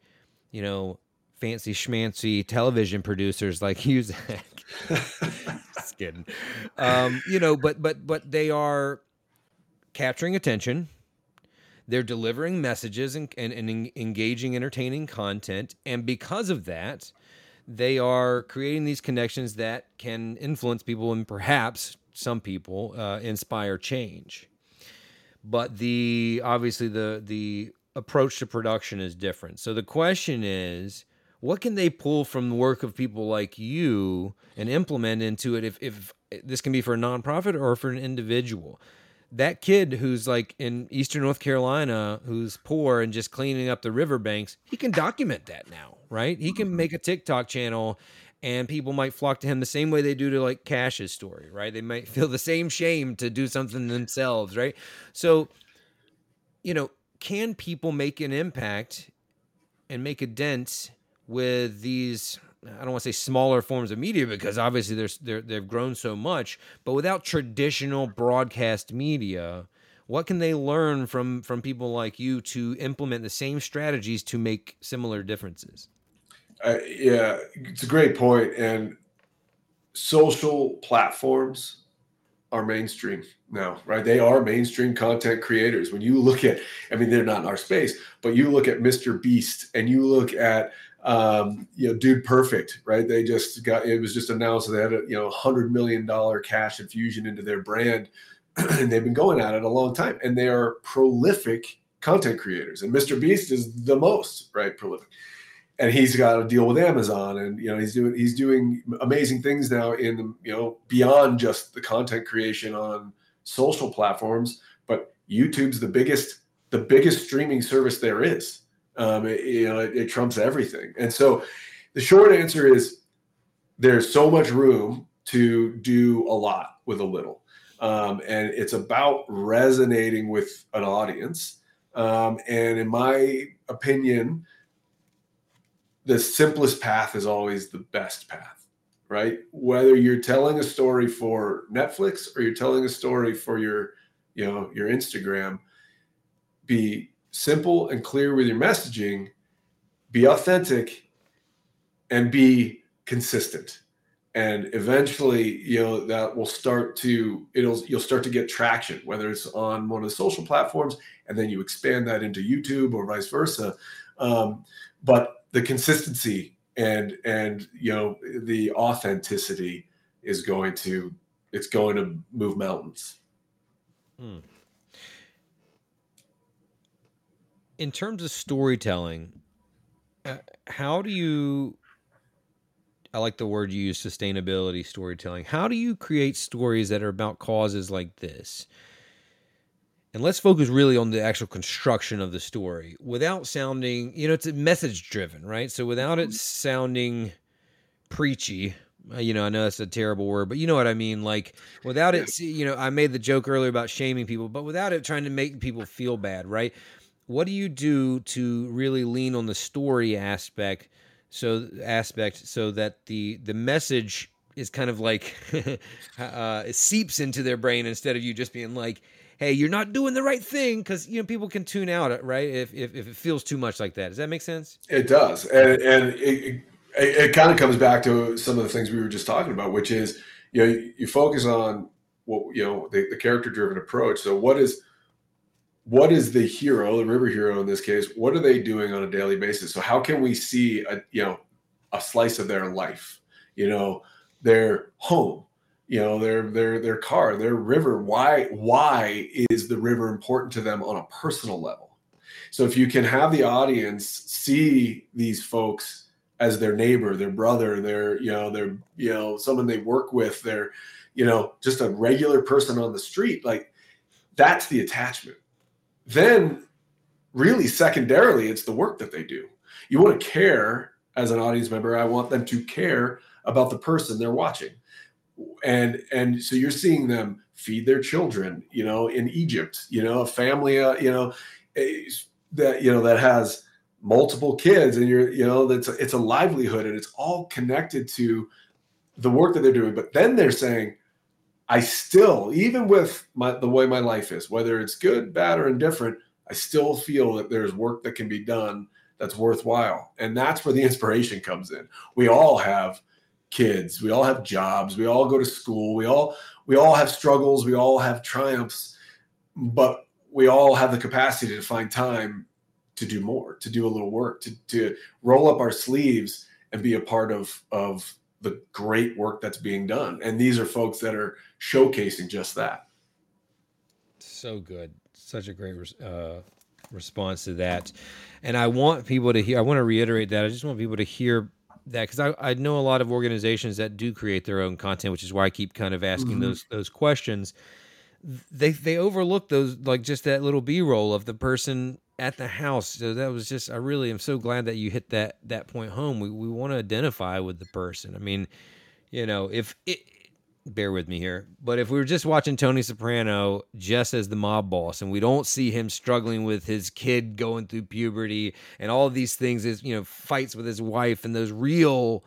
fancy schmancy television producers like you, Zach. Just kidding. But they are capturing attention. They're delivering messages and engaging, entertaining content. And because of that, they are creating these connections that can influence people and perhaps some people inspire change. But obviously the approach to production is different. So the question is, what can they pull from the work of people like you and implement into it if this can be for a nonprofit or for an individual? That kid who's like in Eastern North Carolina, who's poor and just cleaning up the riverbanks, he can document that now, right? He can make a TikTok channel and people might flock to him the same way they do to like Cash's story, right? They might feel the same shame to do something themselves, right? So, can people make an impact and make a dent with these, I don't want to say smaller forms of media because obviously they've grown so much, but without traditional broadcast media, what can they learn from people like you to implement the same strategies to make similar differences? Yeah, it's a great point. And social platforms are mainstream now, right? They are mainstream content creators. When you look at, they're not in our space, but you look at Mr. Beast and you look at, Dude Perfect, right? It was just announced that they had a $100 million cash infusion into their brand, and they've been going at it a long time. And they are prolific content creators, and Mr. Beast is the most, right, prolific. And he's got a deal with Amazon, and he's doing amazing things now in beyond just the content creation on social platforms. But YouTube's the biggest streaming service there is. It trumps everything. And so the short answer is there's so much room to do a lot with a little. And it's about resonating with an audience. And in my opinion, the simplest path is always the best path, right? Whether you're telling a story for Netflix or you're telling a story for your Instagram, be simple and clear with your messaging, be authentic, and be consistent. And eventually, that will you'll start to get traction, whether it's on one of the social platforms, and then you expand that into YouTube or vice versa. But the consistency and the authenticity is going to move mountains. In terms of storytelling, how do you, I like the word you use, sustainability storytelling. How do you create stories that are about causes like this? And let's focus really on the actual construction of the story without sounding, it's a message driven, right? So without it sounding preachy, I know that's a terrible word, but you know what I mean? Like without it, I made the joke earlier about shaming people, but without it trying to make people feel bad, right? What do you do to really lean on the story aspect so that the message is kind of like it seeps into their brain instead of you just being like, hey, you're not doing the right thing, because people can tune out, right? If it feels too much like that. Does that make sense? It does, and it kind of comes back to some of the things we were just talking about, which is you focus on what the character driven approach. So what is the hero, the river hero in this case? What are they doing on a daily basis? So how can we see a slice of their life? Their home. Their car, their river. Why is the river important to them on a personal level? So if you can have the audience see these folks as their neighbor, their brother, their someone they work with, their just a regular person on the street, like that's the attachment. Then really secondarily, it's the work that they do. You want to care as an audience member. I want them to care about the person they're watching. And so you're seeing them feed their children, in Egypt, a family, that has multiple kids, and it's a livelihood, and it's all connected to the work that they're doing. But then they're saying, I still, even with the way my life is, whether it's good, bad, or indifferent, I still feel that there's work that can be done that's worthwhile. And that's where the inspiration comes in. We all have kids, we all have jobs, we all go to school, we all have struggles, we all have triumphs, but we all have the capacity to find time to do more, to do a little work, to roll up our sleeves and be a part of the great work that's being done. And these are folks that are showcasing just that. So good. Such a great response to that. And I want people to hear, I want to reiterate that. I just want people to hear that, because I know a lot of organizations that do create their own content, which is why I keep kind of asking those questions. They overlook those, like just that little B-roll of the person at the house. So that was just, I really am so glad that you hit that point home. We want to identify with the person. I mean, if it, bear with me here, but if we were just watching Tony Soprano just as the mob boss, and we don't see him struggling with his kid going through puberty and all of these things, is fights with his wife and those real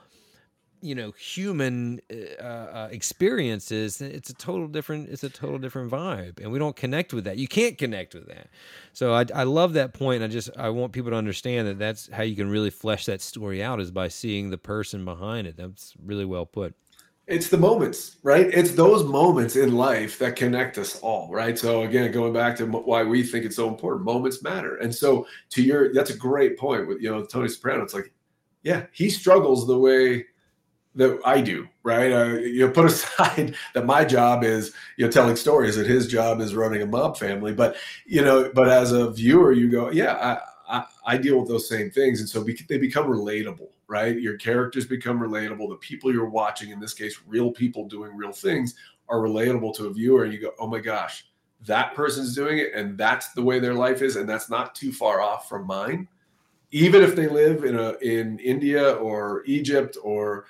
human experiences, it's a total different vibe, and we don't connect with that. You can't connect with that. So I love that point. I want people to understand that that's how you can really flesh that story out, is by seeing the person behind it. That's really well put. It's the moments, right? It's those moments in life that connect us all, right? So again, going back to why we think it's so important, moments matter. And so that's a great point with, Tony Soprano. It's like, yeah, he struggles the way that I do, right? Put aside that my job is, telling stories, and his job is running a mob family. But, but as a viewer, you go, yeah, I deal with those same things. And so they become relatable, right? Your characters become relatable. The people you're watching, in this case, real people doing real things, are relatable to a viewer. And you go, oh my gosh, that person's doing it, and that's the way their life is. And that's not too far off from mine. Even if they live in India or Egypt or,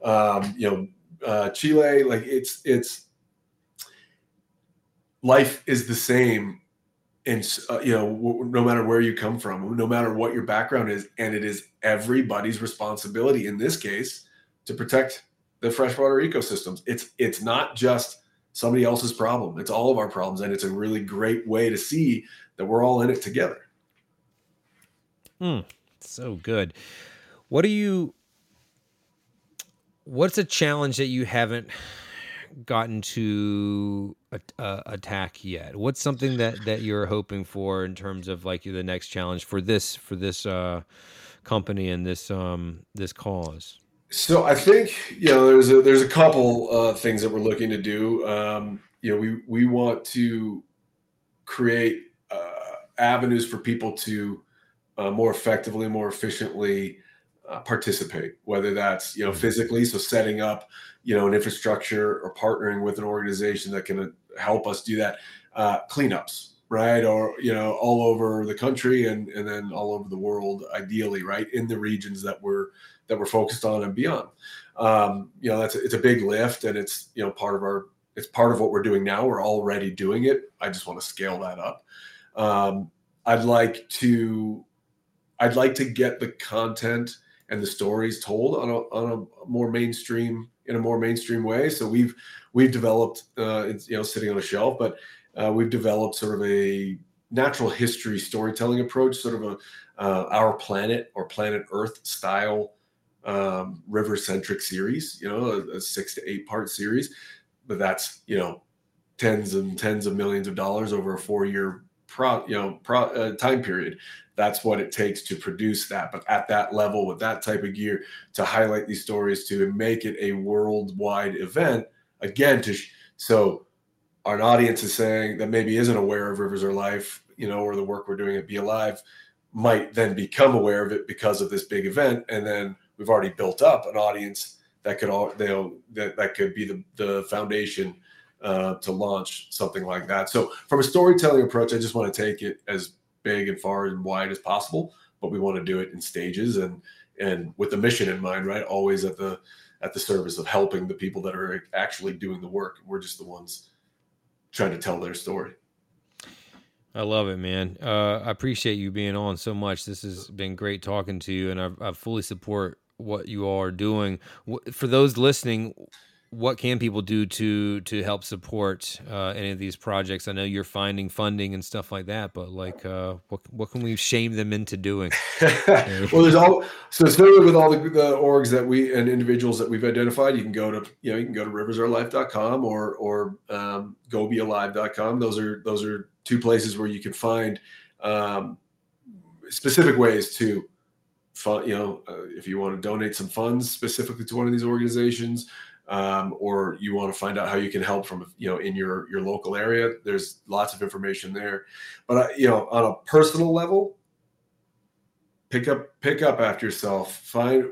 Chile, like it's life is the same. And, no matter where you come from, no matter what your background is, and it is everybody's responsibility in this case to protect the freshwater ecosystems. It's not just somebody else's problem. It's all of our problems. And it's a really great way to see that we're all in it together. So good. What's a challenge that you haven't gotten to attack yet? What's something that you're hoping for in terms of like the next challenge for this company and this cause? So I think there's a couple things that we're looking to do. We want to create avenues for people to more effectively, more efficiently participate, whether that's, physically, so setting up, an infrastructure or partnering with an organization that can help us do that, cleanups, right? Or, all over the country and then all over the world, ideally, right? In the regions that we're focused on and beyond. It's a big lift, and it's, part of what we're doing now. We're already doing it. I just want to scale that up. I'd like to get the content and the stories told on a more mainstream way. So we've developed, it's, sitting on a shelf, but we've developed sort of a natural history storytelling approach, sort of Our Planet or Planet Earth style river-centric series, a 6 to 8 part series, but that's, tens and tens of millions of dollars over a 4-year time period. That's what it takes to produce that. But at that level, with that type of gear, to highlight these stories, to make it a worldwide event, again, so our audience is saying that maybe isn't aware of Rivers Are Life, or the work we're doing at Be Alive, might then become aware of it because of this big event. And then we've already built up an audience that could that could be the foundation to launch something like that. So from a storytelling approach, I just want to take it as big and far and wide as possible, but we want to do it in stages and with the mission in mind, right? Always at the service of helping the people that are actually doing the work. We're just the ones trying to tell their story. I love it, man. I appreciate you being on so much. This has been great talking to you, and I fully support what you all are doing. For those listening, what can people do to help support any of these projects? I know you're finding funding and stuff like that, but what can we shame them into doing? Well, especially with all the orgs that and individuals that we've identified, you can go to riversaurelife.com or gobealive.com. Those are two places where you can find specific ways to fund, if you want to donate some funds specifically to one of these organizations, or you want to find out how you can help from, in your local area. There's lots of information there, but on a personal level, pick up after yourself, find,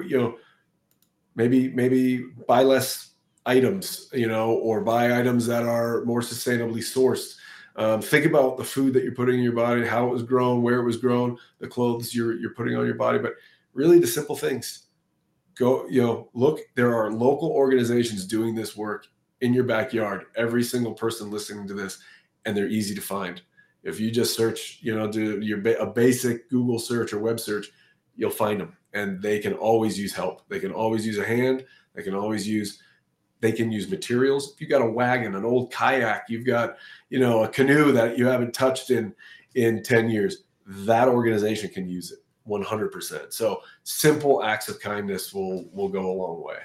maybe buy less items, or buy items that are more sustainably sourced. Think about the food that you're putting in your body, how it was grown, where it was grown, the clothes you're putting on your body, but really the simple things. Go, look, there are local organizations doing this work in your backyard, every single person listening to this, and they're easy to find. If you just search, do a basic Google search or web search, you'll find them, and they can always use help. They can always use a hand. They can use materials. If you got a wagon, an old kayak, you've got, a canoe that you haven't touched in 10 years, that organization can use it 100%. So simple acts of kindness will go a long way.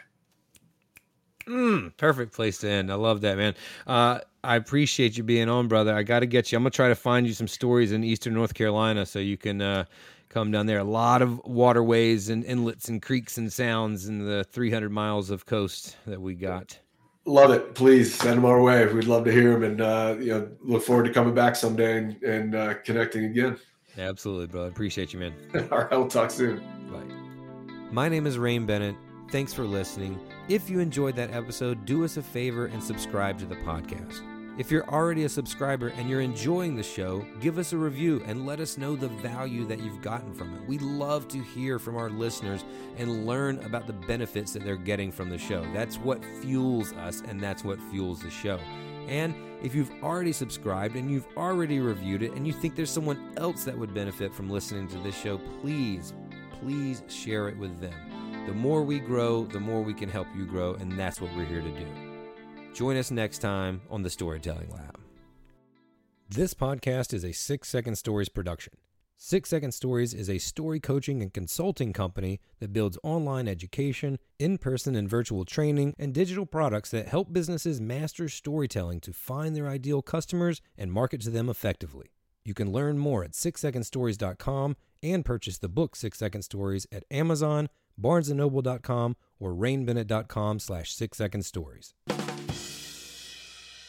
Perfect place to end. I love that, man. I appreciate you being on, brother. I got to get you. I'm going to try to find you some stories in Eastern North Carolina so you can come down there. A lot of waterways and inlets and creeks and sounds in the 300 miles of coast that we got. Love it. Please send them our way. We'd love to hear them, and look forward to coming back someday and connecting again. Absolutely, brother. Appreciate you, man. All right, we'll talk soon. Bye. My name is Rain Bennett. Thanks for listening. If you enjoyed that episode, do us a favor and subscribe to the podcast. If you're already a subscriber and you're enjoying the show, give us a review and let us know the value that you've gotten from it. We love to hear from our listeners and learn about the benefits that they're getting from the show. That's what fuels us, and that's what fuels the show. And if you've already subscribed and you've already reviewed it and you think there's someone else that would benefit from listening to this show, please share it with them. The more we grow, the more we can help you grow, and that's what we're here to do. Join us next time on the Storytelling Lab. This podcast is a 6 Second Stories production. 6 Second Stories is a story coaching and consulting company that builds online education, in-person and virtual training, and digital products that help businesses master storytelling to find their ideal customers and market to them effectively. You can learn more at 6secondstories.com and purchase the book 6 Second Stories at Amazon, BarnesandNoble.com, or RainBennett.com/6secondstories.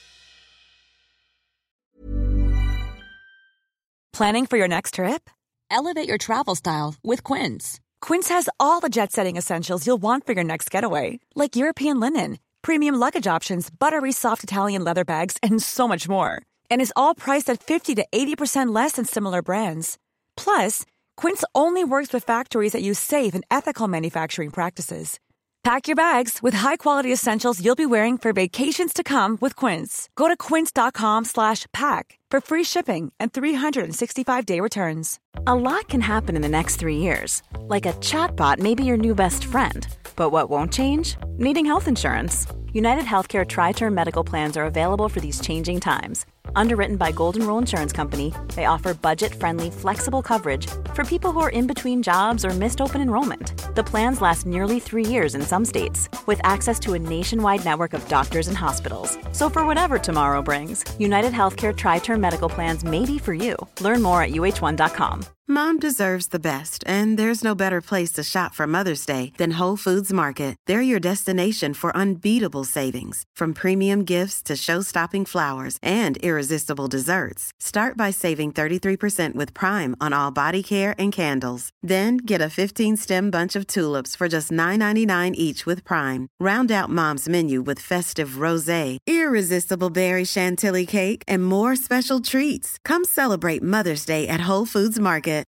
Planning for your next trip? elevate your travel style with Quince. Quince has all the jet-setting essentials you'll want for your next getaway, like European linen, premium luggage options, buttery soft Italian leather bags, and so much more. And is all priced at 50 to 80% less than similar brands. Plus, Quince only works with factories that use safe and ethical manufacturing practices. Pack your bags with high-quality essentials you'll be wearing for vacations to come with Quince. Go to quince.com/pack for free shipping and 365-day returns. A lot can happen in the next 3 years. Like a chatbot may be your new best friend. But what won't change? Needing health insurance. United Healthcare Tri-Term Medical Plans are available for these changing times. Underwritten by Golden Rule Insurance Company, they offer budget-friendly, flexible coverage for people who are in between jobs or missed open enrollment. The plans last nearly 3 years in some states, with access to a nationwide network of doctors and hospitals. So for whatever tomorrow brings, United Healthcare Tri-Term Medical Plans may be for you. Learn more at uh1.com. Mom deserves the best, and there's no better place to shop for Mother's Day than Whole Foods Market. They're your destination for unbeatable savings, from premium gifts to show-stopping flowers and irresistible desserts. Start by saving 33% with Prime on all body care and candles. Then get a 15-stem bunch of tulips for just $9.99 each with Prime. Round out Mom's menu with festive rosé, irresistible berry chantilly cake, and more special treats. Come celebrate Mother's Day at Whole Foods Market.